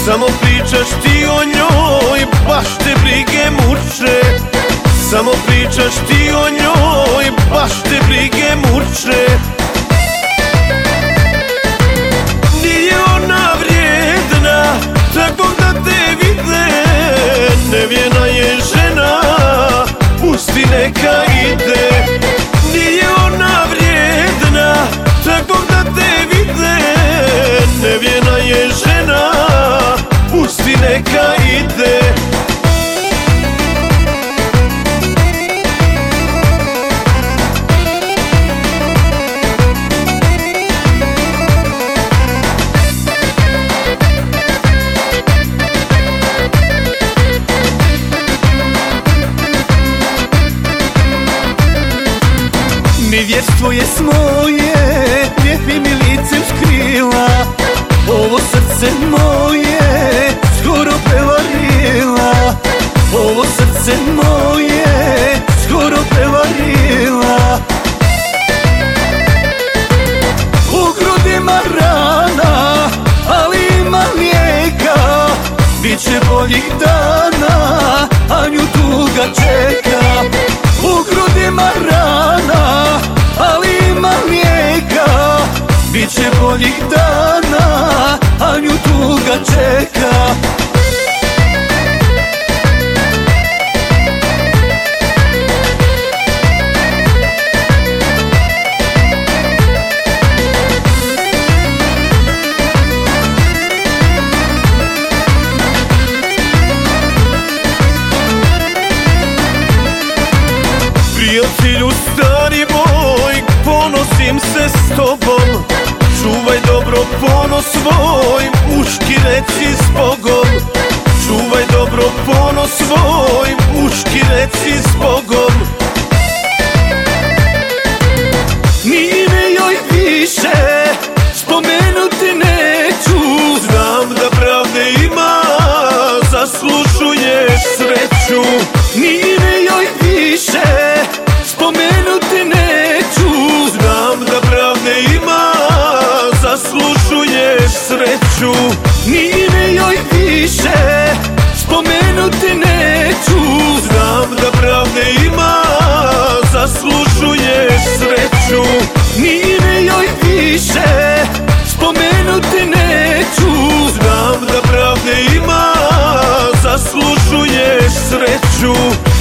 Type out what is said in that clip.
Samo pričaš ti o njoj, baš te brige muče. Samo pričaš ti o njoj, baš te brige muče. Nije ona vrijedna takvog da te vide, nevjena je žena, pusti neka ide. Nije ona vrijedna takvog da te vide, nevjena je žena, pusti neka ide. Nevjerstvo je s moje lijepim licem skrila, ovo srce moje skoro prevarila. Ovo srce moje skoro prevarila. U grudima rana, ali ima lijeka, biće boljih dana, a nju tuga čeka. U grudima rana, ali ima lijeka, biće boljih dana, a nju tuga čeka. Prijatelju stari moj, ponosim se s tobom. Čuvaj dobro ponos svoj, muški reci s Bogom. Čuvaj dobro ponos svoj, muški reci s Bogom. Ni ime joj više spomenuti neću. Znam da pravde ima, zaslužuješ sreću. Ni ime joj više spomenuti neću. Znam da pravde ima, zaslužuješ sreću. Ni ime joj više spomenuti neću. Znam da pravde ima, zaslužuješ sreću. Ni ime joj više spomenuti neću. Znam da pravde ima, zaslužuješ sreću.